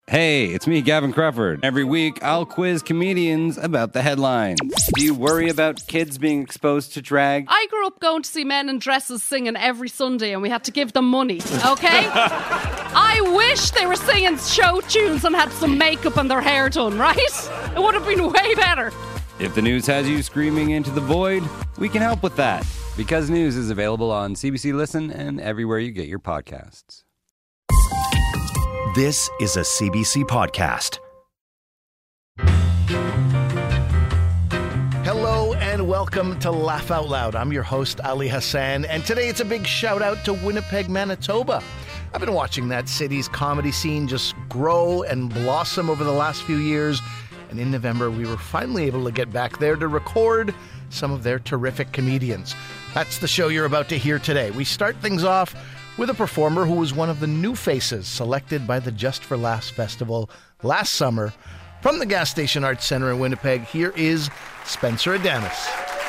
Hey, it's me, Gavin Crawford. Every week, I'll quiz comedians about the headlines. Do you worry about kids being exposed to drag? I grew up going to see men in dresses singing every Sunday and we had to give them money, okay? I wish they were singing show tunes and had some makeup and their hair done, right? It would have been way better. If the news has you screaming into the void, we can help with that. Because News is available on CBC Listen and everywhere you get your podcasts. This is a CBC podcast. Hello and welcome to Laugh Out Loud. I'm your host, Ali Hassan, and today it's a big shout out to Winnipeg, Manitoba. I've been watching that city's comedy scene just grow and blossom over the last few years, and in November we were finally able to get back there to record some of their terrific comedians. That's the show you're about to hear today. We start things off with a performer who was one of the new faces selected by the Just for Laughs Festival last summer. From the Gas Station Arts Centre in Winnipeg, here is Spencer Adamus.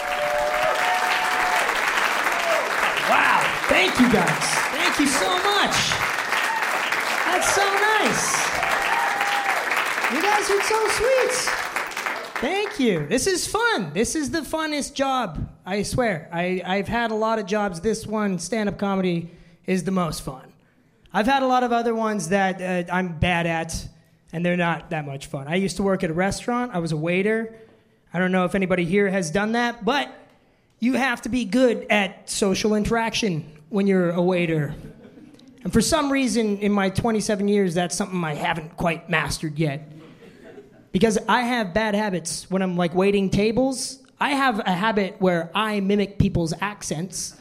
Wow, thank you guys. Thank you so much. That's so nice. You guys are so sweet. Thank you. This is fun. This is the funnest job, I swear. I've had a lot of jobs. This one, stand-up comedy, is the most fun. I've had a lot of other ones that I'm bad at, and they're not that much fun. I used to work at a restaurant. I was a waiter. I don't know if anybody here has done that, but you have to be good at social interaction when you're a waiter. And for some reason, in my 27 years, that's something I haven't quite mastered yet. Because I have bad habits when I'm like waiting tables. I have a habit where I mimic people's accents.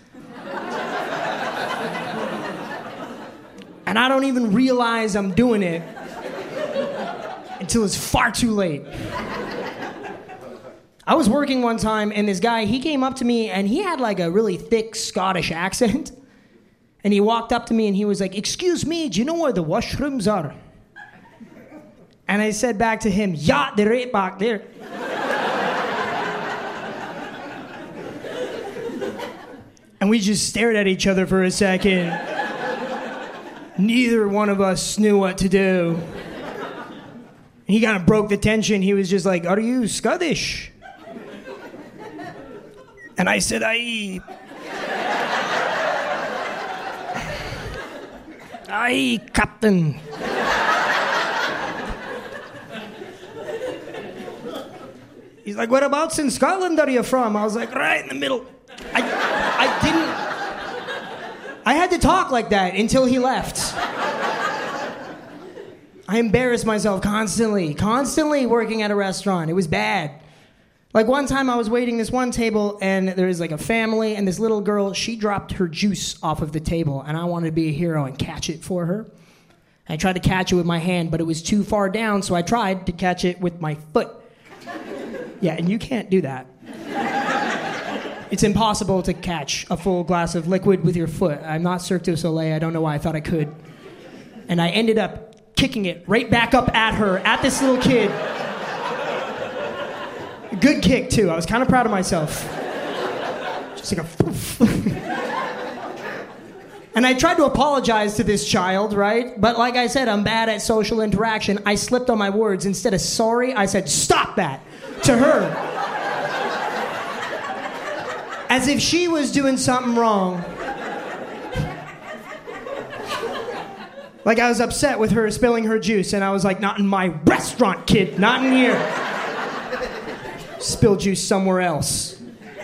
And I don't even realize I'm doing it until it's far too late. I was working one time, and this guy, he came up to me, and he had like a really thick Scottish accent. And he walked up to me, and he was like, "Excuse me, do you know where the washrooms are?" And I said back to him, "Yeah, they're right back there." And we just stared at each other for a second. Neither one of us knew what to do. He kind of broke the tension. He was just like, "Are you Scottish?" And I said, Aye, Captain." He's like, "Whereabouts in Scotland are you from?" I was like, "Right in the middle." I had to talk like that until he left. I embarrassed myself constantly working at a restaurant. It was bad. Like one time I was waiting this one table and there was like a family and this little girl, she dropped her juice off of the table and I wanted to be a hero and catch it for her. I tried to catch it with my hand, but it was too far down, so I tried to catch it with my foot. Yeah, and you can't do that. It's impossible to catch a full glass of liquid with your foot. I'm not Cirque du Soleil. I don't know why I thought I could. And I ended up kicking it right back up at her, at this little kid. Good kick, too. I was kind of proud of myself. Just like a poof. And I tried to apologize to this child, right? But like I said, I'm bad at social interaction. I slipped on my words. Instead of sorry, I said, "Stop that," to her. As if she was doing something wrong. Like I was upset with her spilling her juice, and I was like, "Not in my restaurant, kid, not in here." Spill juice somewhere else.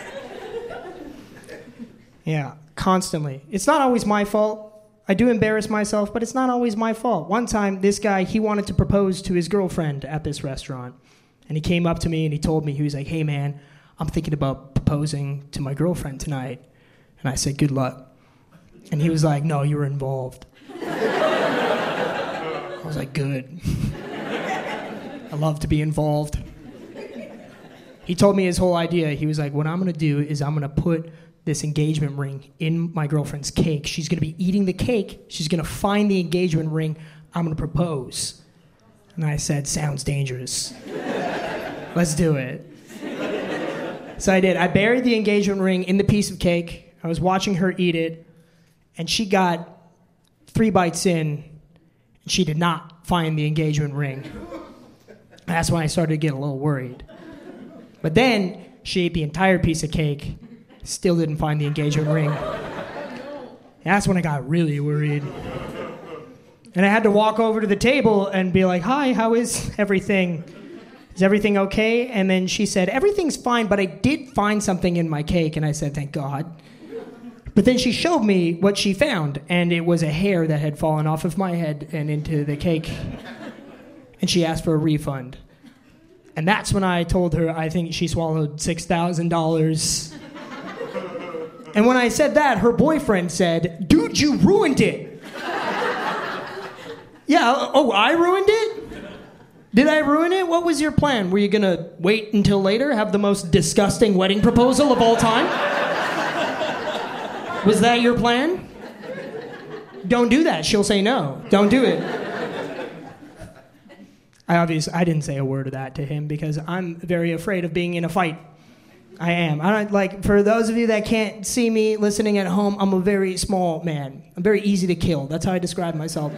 Yeah, constantly. It's not always my fault. I do embarrass myself, but it's not always my fault. One time, this guy, he wanted to propose to his girlfriend at this restaurant. And he came up to me and he told me, he was like, "Hey man, I'm thinking about proposing to my girlfriend tonight." And I said, "Good luck." And he was like, "No, you were involved." I was like, "Good." I love to be involved. He told me his whole idea. He was like, "What I'm going to do is I'm going to put this engagement ring in my girlfriend's cake. She's going to be eating the cake. She's going to find the engagement ring. I'm going to propose." And I said, "Sounds dangerous. Let's do it." So I did. I buried the engagement ring in the piece of cake. I was watching her eat it, and she got 3 bites in, and she did not find the engagement ring. That's when I started to get a little worried. But then she ate the entire piece of cake, still didn't find the engagement ring. That's when I got really worried. And I had to walk over to the table and be like, hi, how is everything? Is everything okay? And then she said, everything's fine, but I did find something in my cake. And I said, thank God. But then she showed me what she found, and it was a hair that had fallen off of my head and into the cake. And she asked for a refund. And that's when I told her I think she swallowed $6,000. And when I said that, her boyfriend said, dude, you ruined it. Yeah, oh, I ruined it? Did I ruin it? What was your plan? Were you going to wait until later, have the most disgusting wedding proposal of all time? Was that your plan? Don't do that. She'll say no. Don't do it. I didn't say a word of that to him because I'm very afraid of being in a fight. I am. For those of you that can't see me listening at home, I'm a very small man. I'm very easy to kill. That's how I describe myself.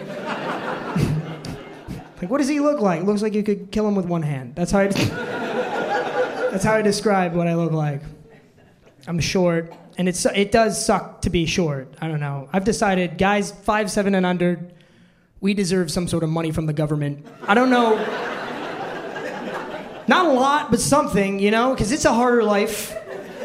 Like, what does he look like? Looks like you could kill him with one hand. That's how I describe what I look like. I'm short, and it does suck to be short. I don't know. I've decided, guys 5'7" and under, we deserve some sort of money from the government. I don't know. Not a lot, but something, because it's a harder life.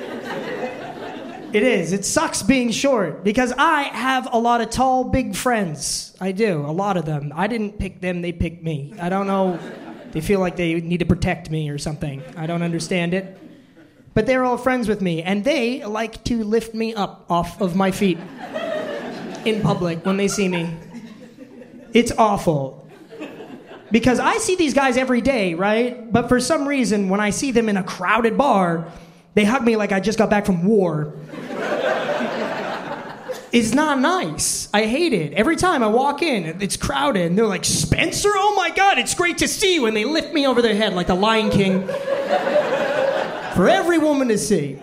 It is. It sucks being short because I have a lot of tall, big friends. I do. A lot of them. I didn't pick them. They picked me. I don't know. They feel like they need to protect me or something. I don't understand it. But they're all friends with me, and they like to lift me up off of my feet in public when they see me. It's awful. Because I see these guys every day, right? But for some reason, when I see them in a crowded bar, they hug me like I just got back from war. It's not nice. I hate it. Every time I walk in, it's crowded, and they're like, Spencer? Oh my God, it's great to see you. And they lift me over their head like the Lion King for every woman to see.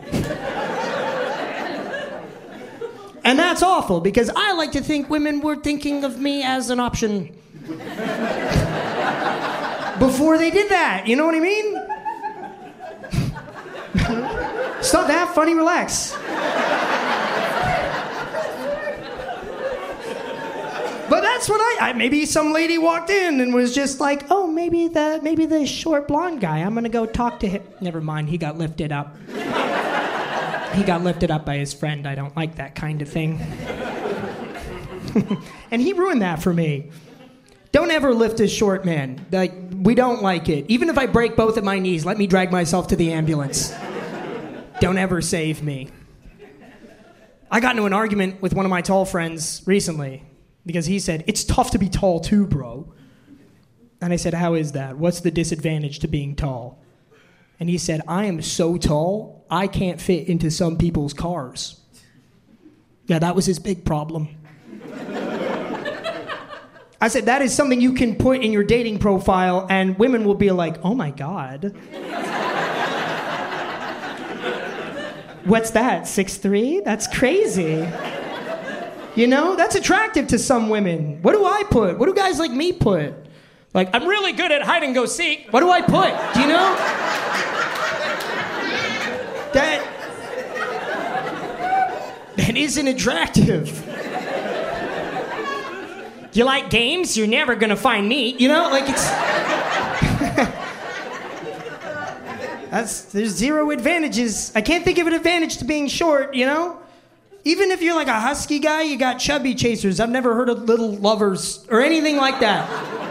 And that's awful, because I like to think women were thinking of me as an option before they did that. You know what I mean? Stop that funny, relax. But that's what maybe some lady walked in and was just like, oh, maybe the short blonde guy, I'm gonna go talk to him. Never mind, he got lifted up. He got lifted up by his friend. I don't like that kind of thing. And he ruined that for me. Don't ever lift a short man. We don't like it. Even if I break both of my knees, let me drag myself to the ambulance. Don't ever save me. I got into an argument with one of my tall friends recently because he said, it's tough to be tall too, bro. And I said, how is that? What's the disadvantage to being tall? And he said, I am so tall, I can't fit into some people's cars. Yeah, that was his big problem. I said, that is something you can put in your dating profile, and women will be like, oh my God. What's that, 6'3"? That's crazy. That's attractive to some women. What do I put? What do guys like me put? Like, I'm really good at hide and go seek. What do I put? Do you know? That isn't attractive. You like games? You're never gonna find me. It's... there's zero advantages. I can't think of an advantage to being short, Even if you're like a husky guy, you got chubby chasers. I've never heard of little lovers or anything like that.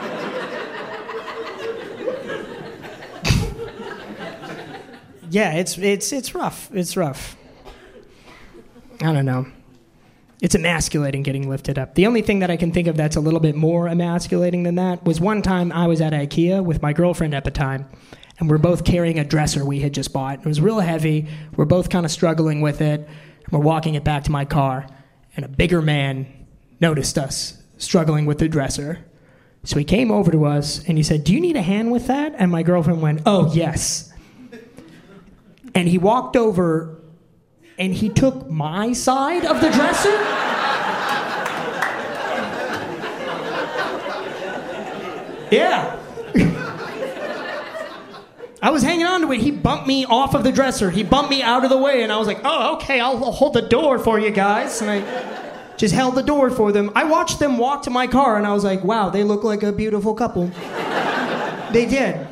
Yeah, it's rough. It's rough. I don't know. It's emasculating getting lifted up. The only thing that I can think of that's a little bit more emasculating than that was one time I was at IKEA with my girlfriend at the time, and we're both carrying a dresser we had just bought. It was real heavy. We're both kind of struggling with it, and we're walking it back to my car, and a bigger man noticed us struggling with the dresser. So he came over to us, and he said, do you need a hand with that? And my girlfriend went, oh, yes. And he walked over, and he took my side of the dresser. Yeah. I was hanging on to it. He bumped me off of the dresser. He bumped me out of the way, and I was like, oh, okay, I'll hold the door for you guys. And I just held the door for them. I watched them walk to my car, and I was like, wow, they look like a beautiful couple. They did.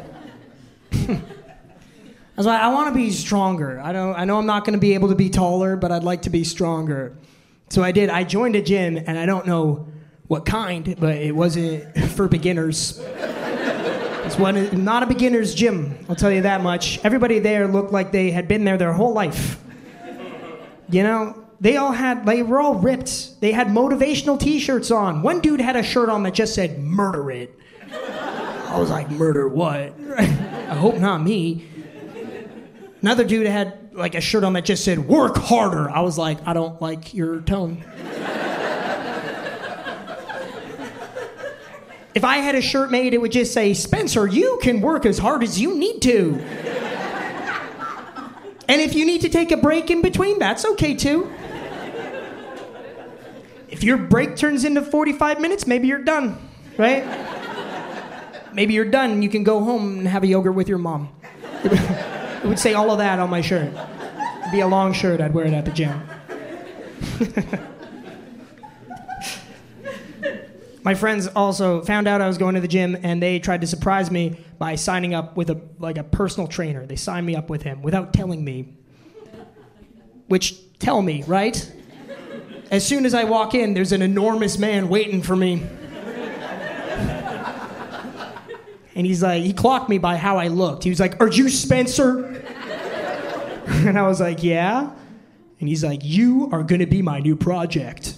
I was like, I want to be stronger. I know I'm not going to be able to be taller, but I'd like to be stronger. So I did. I joined a gym, and I don't know what kind, but it wasn't for beginners. It's not a beginner's gym, I'll tell you that much. Everybody there looked like they had been there their whole life. You know, they were all ripped. They had motivational t-shirts on. One dude had a shirt on that just said, murder it. I was like, murder what? I hope not me. Another dude had like a shirt on that just said, work harder. I was like, I don't like your tone. If I had a shirt made, it would just say, Spencer, you can work as hard as you need to. And if you need to take a break in between, that's okay too. If your break turns into 45 minutes, maybe you're done, right? Maybe you're done and you can go home and have a yogurt with your mom. It would say all of that on my shirt. It'd be a long shirt, I'd wear it at the gym. My friends also found out I was going to the gym, and they tried to surprise me by signing up with a personal trainer. They signed me up with him without telling me. Which, tell me, right? As soon as I walk in, there's an enormous man waiting for me. And he's like, he clocked me by how I looked. He was like, are you Spencer? And I was like, yeah. And he's like, you are gonna be my new project.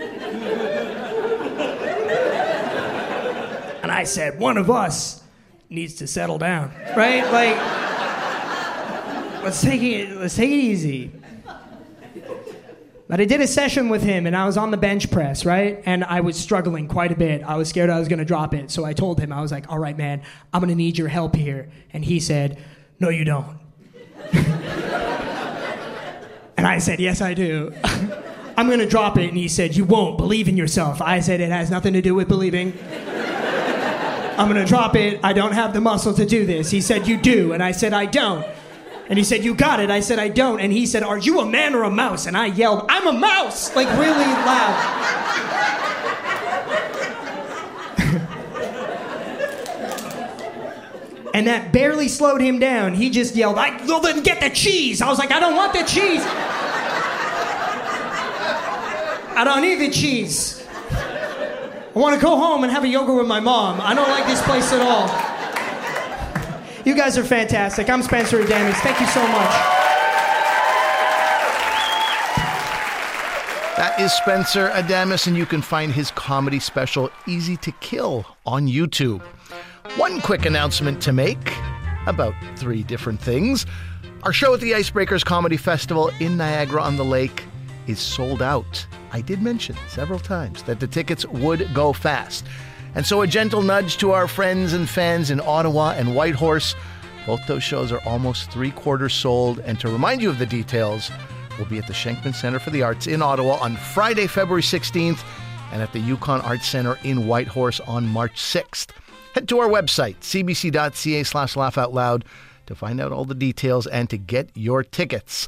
And I said, one of us needs to settle down, right? Like, let's take it easy. But I did a session with him, and I was on the bench press, right? And I was struggling quite a bit. I was scared I was going to drop it. So I told him, I was like, all right, man, I'm going to need your help here. And he said, no, you don't. And I said, yes, I do. I'm going to drop it. And he said, you won't. Believe in yourself. I said, it has nothing to do with believing. I'm going to drop it. I don't have the muscle to do this. He said, you do. And I said, I don't. And he said, you got it. I said, I don't. And he said, are you a man or a mouse? And I yelled, I'm a mouse, like really loud. And that barely slowed him down. He just yelled, well, then get the cheese. I was like, I don't want the cheese. I don't need the cheese. I want to go home and have a yogurt with my mom. I don't like this place at all. You guys are fantastic. I'm Spencer Adamus. Thank you so much. That is Spencer Adamus, and you can find his comedy special, Easy to Kill, on YouTube. One quick announcement to make about 3 different things. Our show at the Icebreakers Comedy Festival in Niagara-on-the-Lake is sold out. I did mention several times that the tickets would go fast. And so a gentle nudge to our friends and fans in Ottawa and Whitehorse. Both those shows are almost 3/4 sold. And to remind you of the details, we'll be at the Shenkman Centre for the Arts in Ottawa on Friday, February 16th, and at the Yukon Arts Centre in Whitehorse on March 6th. Head to our website, cbc.ca/laughoutloud, to find out all the details and to get your tickets.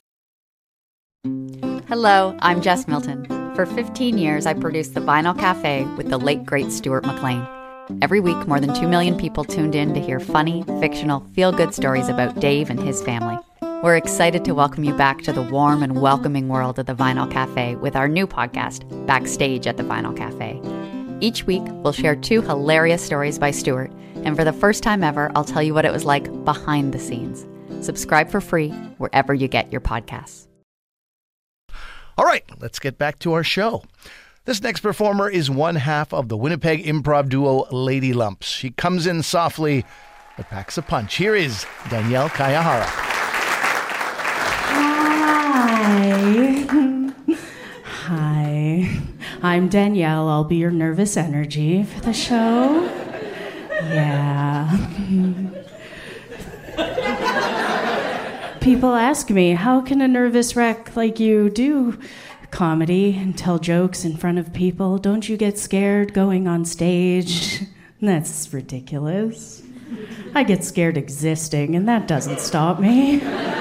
Hello, I'm Jess Milton. For 15 years, I produced The Vinyl Cafe with the late, great Stuart McLean. Every week, more than 2 million people tuned in to hear funny, fictional, feel-good stories about Dave and his family. We're excited to welcome you back to the warm and welcoming world of The Vinyl Cafe with our new podcast, Backstage at The Vinyl Cafe. Each week, we'll share 2 hilarious stories by Stuart, and for the first time ever, I'll tell you what it was like behind the scenes. Subscribe for free wherever you get your podcasts. All right, let's get back to our show. This next performer is one half of the Winnipeg improv duo Lady Lumps. She comes in softly, but packs a punch. Here is Danielle Kayahara. Hi. I'm Danielle. I'll be your nervous energy for the show. Yeah. People ask me, how can a nervous wreck like you do comedy and tell jokes in front of people? Don't you get scared going on stage? That's ridiculous. I get scared existing, and that doesn't stop me.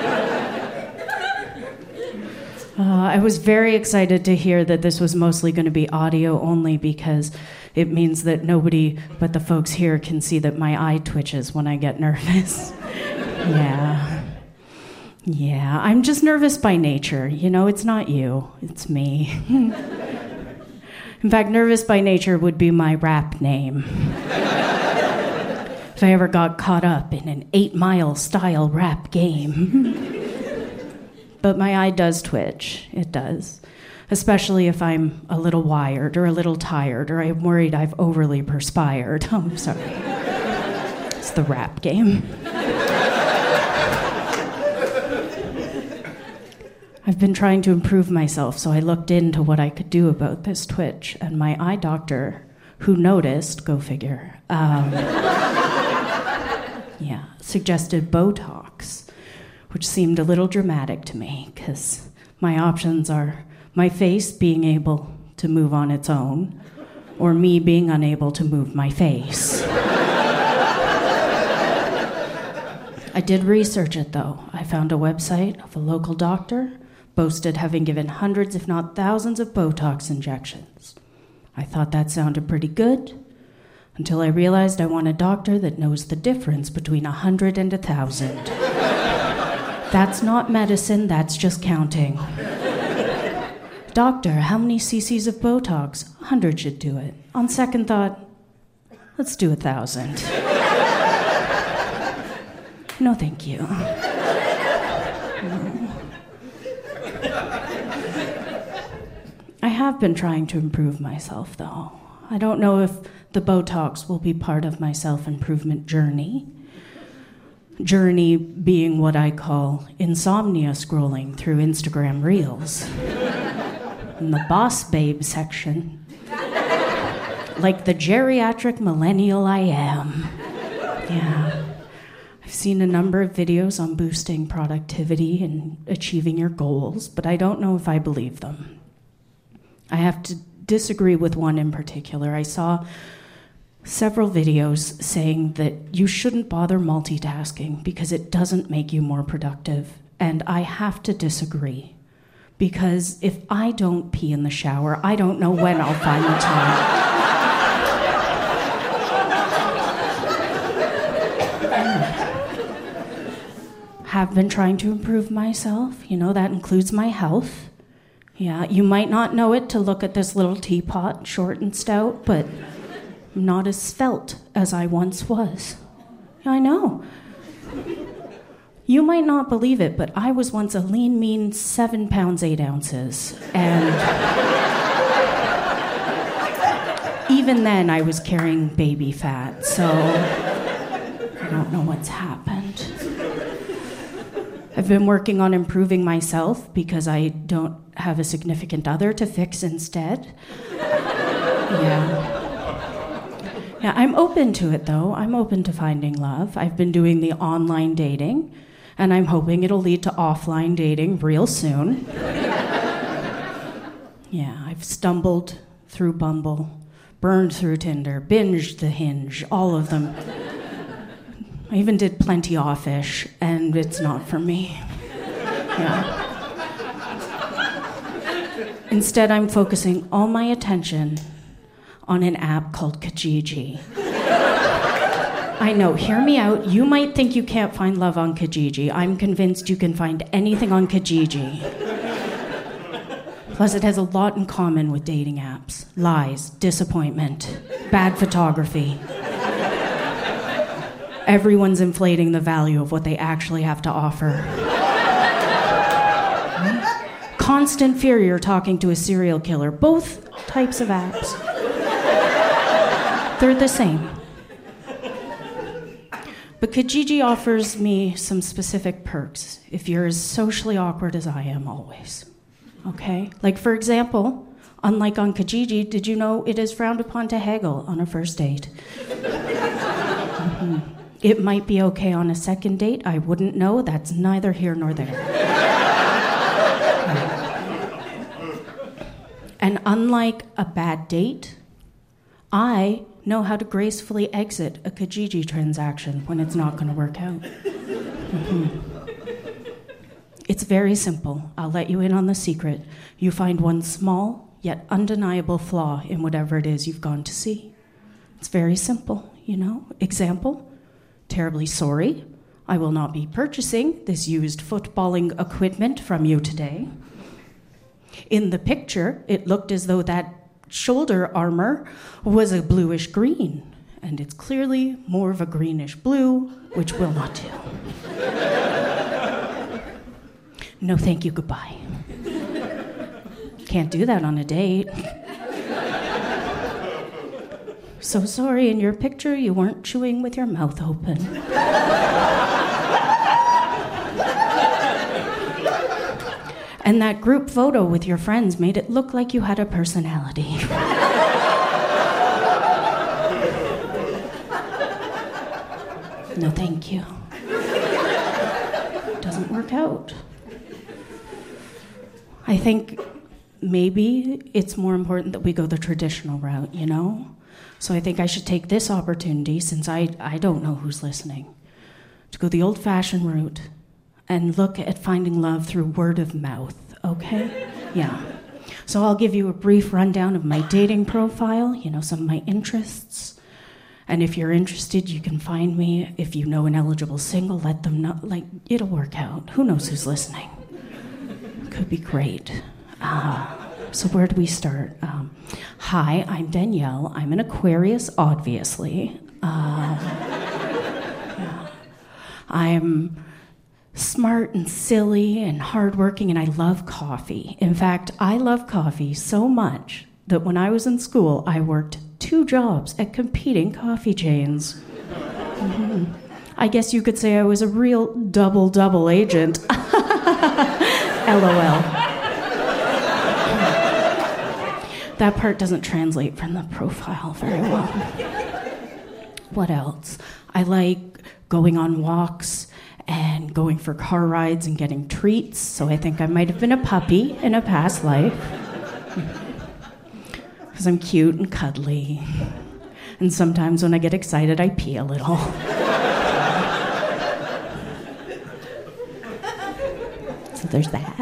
I was very excited to hear that this was mostly going to be audio only because it means that nobody but the folks here can see that my eye twitches when I get nervous. Yeah, I'm just nervous by nature. You know, it's not you, it's me. In fact, nervous by nature would be my rap name. If I ever got caught up in an 8 Mile style rap game. But my eye does twitch, it does. Especially if I'm a little wired or a little tired or I'm worried I've overly perspired. Oh, I'm sorry. It's the rap game. I've been trying to improve myself, so I looked into what I could do about this twitch, and my eye doctor, who noticed, go figure, suggested Botox, which seemed a little dramatic to me, because my options are my face being able to move on its own, or me being unable to move my face. I did research it, though. I found a website of a local doctor, boasted having given hundreds, if not thousands, of Botox injections. I thought that sounded pretty good, until I realized I want a doctor that knows the difference between 100 and 1,000. That's not medicine, that's just counting. Doctor, how many cc's of Botox? 100 should do it. On second thought, let's do 1,000. No, thank you. I have been trying to improve myself, though. I don't know if the Botox will be part of my self-improvement journey. Journey being what I call insomnia scrolling through Instagram Reels. In the boss babe section. Like the geriatric millennial I am. Yeah. I've seen a number of videos on boosting productivity and achieving your goals, but I don't know if I believe them. I have to disagree with one in particular. I saw several videos saying that you shouldn't bother multitasking because it doesn't make you more productive, and I have to disagree. Because if I don't pee in the shower, I don't know when I'll find the time. Have been trying to improve myself. You know, that includes my health. Yeah, you might not know it to look at this little teapot, short and stout, but I'm not as svelte as I once was. I know. You might not believe it, but I was once a lean, mean 7 pounds, 8 ounces. And even then, I was carrying baby fat, so I don't know what's happened. I've been working on improving myself because I don't have a significant other to fix instead. Yeah, I'm open to it, though. I'm open to finding love. I've been doing the online dating, and I'm hoping it'll lead to offline dating real soon. Yeah, I've stumbled through Bumble, burned through Tinder, binged the Hinge, all of them. I even did Plenty Offish, and it's not for me. Yeah. Instead, I'm focusing all my attention on an app called Kijiji. I know, hear me out. You might think you can't find love on Kijiji. I'm convinced you can find anything on Kijiji. Plus, it has a lot in common with dating apps. Lies, disappointment, bad photography. Everyone's inflating the value of what they actually have to offer. Constant fear you're talking to a serial killer. Both types of apps. They're the same. But Kijiji offers me some specific perks if you're as socially awkward as I am always. Okay? Like, for example, unlike on Kijiji, did you know it is frowned upon to haggle on a first date? Mm-hmm. It might be okay on a second date. I wouldn't know. That's neither here nor there. And unlike a bad date, I know how to gracefully exit a Kijiji transaction when it's not going to work out. Mm-hmm. It's very simple. I'll let you in on the secret. You find one small yet undeniable flaw in whatever it is you've gone to see. It's very simple, you know. Example, terribly sorry. I will not be purchasing this used footballing equipment from you today. In the picture, it looked as though that shoulder armor was a bluish green, and it's clearly more of a greenish blue, which will not do. No, thank you, goodbye. Can't do that on a date. So sorry, in your picture, you weren't chewing with your mouth open. And that group photo with your friends made it look like you had a personality. No, thank you. Doesn't work out. I think maybe it's more important that we go the traditional route, you know? So I think I should take this opportunity, since I don't know who's listening, to go the old-fashioned route and look at finding love through word of mouth, okay? Yeah. So I'll give you a brief rundown of my dating profile, you know, some of my interests. And if you're interested, you can find me. If you know an eligible single, let them know. Like, it'll work out. Who knows who's listening? Could be great. So where do we start? Hi, I'm Danielle. I'm an Aquarius, obviously. Yeah. I'm smart and silly and hardworking, and I love coffee. In fact, I love coffee so much that when I was in school, I worked 2 jobs at competing coffee chains. Mm-hmm. I guess you could say I was a real double agent. LOL. That part doesn't translate from the profile very well. What else? I like going on walks and going for car rides and getting treats, so I think I might have been a puppy in a past life. Because I'm cute and cuddly. And sometimes when I get excited, I pee a little. So there's that.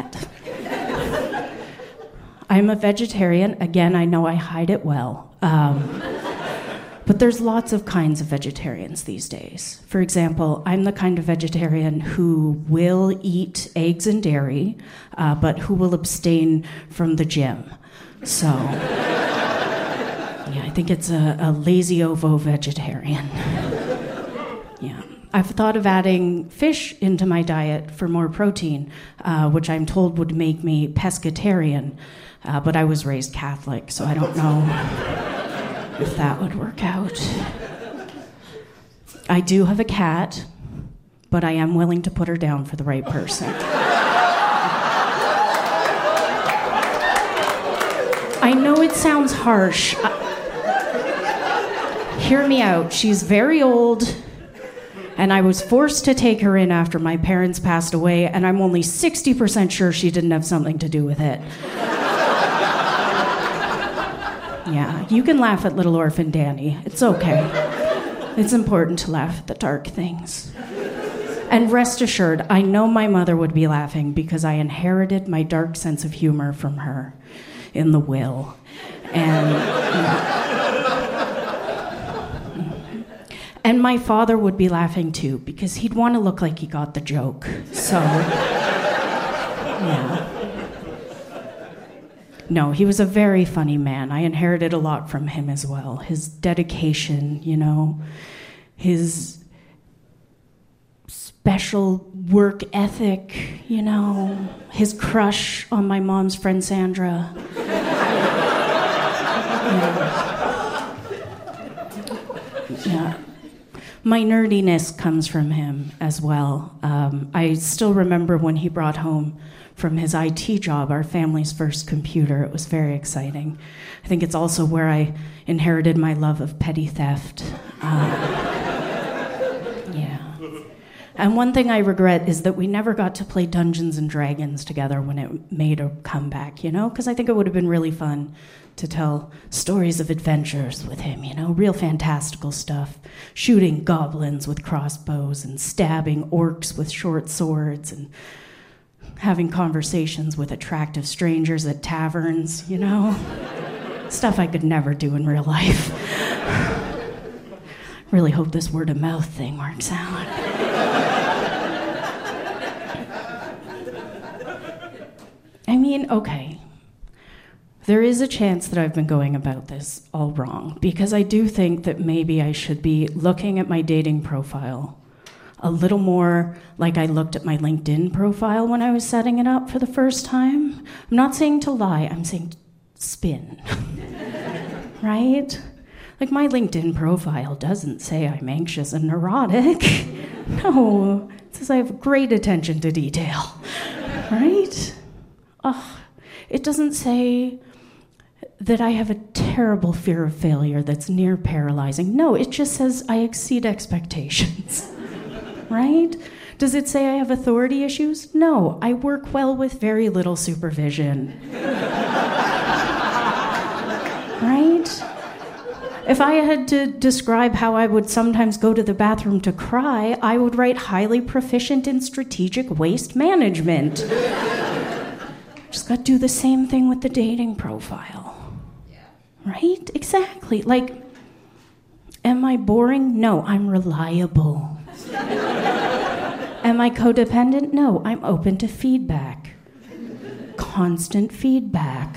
I'm a vegetarian. Again, I know I hide it well. But there's lots of kinds of vegetarians these days. For example, I'm the kind of vegetarian who will eat eggs and dairy, but who will abstain from the gym. So, yeah, I think it's a lazy ovo vegetarian. Yeah. I've thought of adding fish into my diet for more protein, which I'm told would make me pescatarian. But I was raised Catholic, so I don't know if that would work out. I do have a cat, but I am willing to put her down for the right person. I know it sounds harsh. Hear me out. She's very old, and I was forced to take her in after my parents passed away, and I'm only 60% sure she didn't have something to do with it. Yeah, you can laugh at little orphan Danny. It's okay. It's important to laugh at the dark things. And rest assured, I know my mother would be laughing because I inherited my dark sense of humor from her in the will. And my father would be laughing too because he'd want to look like he got the joke. So, yeah. No, he was a very funny man. I inherited a lot from him as well. His dedication, you know, his special work ethic, you know, his crush on my mom's friend Sandra. Yeah. My nerdiness comes from him as well. I still remember when he brought home from his IT job our family's first computer. It was very exciting. I think it's also where I inherited my love of petty theft. Yeah. And one thing I regret is that we never got to play Dungeons and Dragons together when it made a comeback, you know? Because I think it would have been really fun to tell stories of adventures with him, you know? Real fantastical stuff. Shooting goblins with crossbows and stabbing orcs with short swords and having conversations with attractive strangers at taverns, you know? Stuff I could never do in real life. Really hope this word of mouth thing works out. I mean, okay. There is a chance that I've been going about this all wrong, because I do think that maybe I should be looking at my dating profile a little more like I looked at my LinkedIn profile when I was setting it up for the first time. I'm not saying to lie, I'm saying spin. Right? Like, my LinkedIn profile doesn't say I'm anxious and neurotic. No, it says I have great attention to detail. Right? It doesn't say that I have a terrible fear of failure that's near paralyzing. No, it just says I exceed expectations. Right? Does it say I have authority issues? No, I work well with very little supervision. Right? If I had to describe how I would sometimes go to the bathroom to cry, I would write highly proficient in strategic waste management. Just got to do the same thing with the dating profile. Right? Exactly. Like, am I boring? No, I'm reliable. Am I codependent? No, I'm open to feedback. Constant feedback.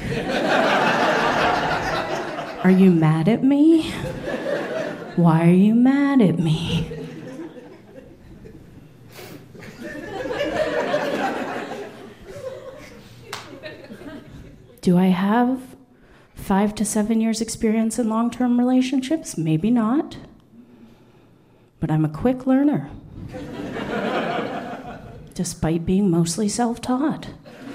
Are you mad at me? Why are you mad at me? Do I have 5 to 7 years experience in long-term relationships? Maybe not. But I'm a quick learner. Despite being mostly self-taught.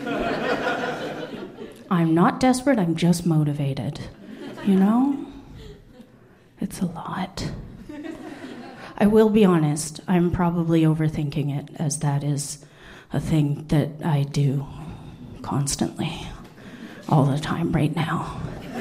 I'm not desperate, I'm just motivated. You know? It's a lot. I will be honest, I'm probably overthinking it, as that is a thing that I do constantly, all the time right now.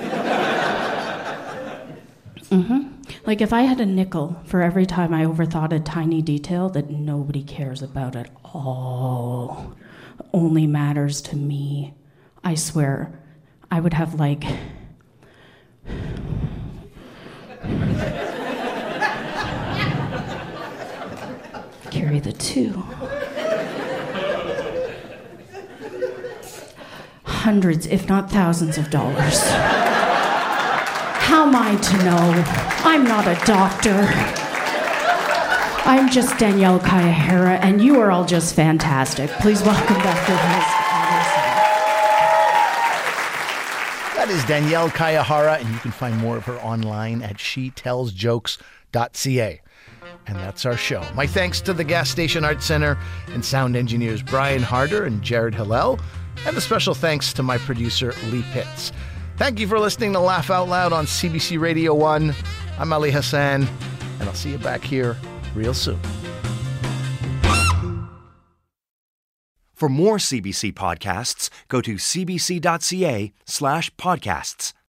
Like, if I had a nickel for every time I overthought a tiny detail that nobody cares about at all, only matters to me, I swear, I would have, like, carry the 2. Hundreds, if not thousands of dollars. How am I to know? I'm not a doctor. I'm just Danielle Kayahara, and you are all just fantastic. Please welcome Dr. That is Danielle Kayahara, and you can find more of her online at shetellsjokes.ca. And that's our show. My thanks to the Gas Station Arts Center and sound engineers Brian Harder and Jared Hillel, and a special thanks to my producer Lee Pitts. Thank you for listening to Laugh Out Loud on CBC Radio 1. I'm Ali Hassan, and I'll see you back here real soon. For more CBC podcasts, go to cbc.ca/podcasts.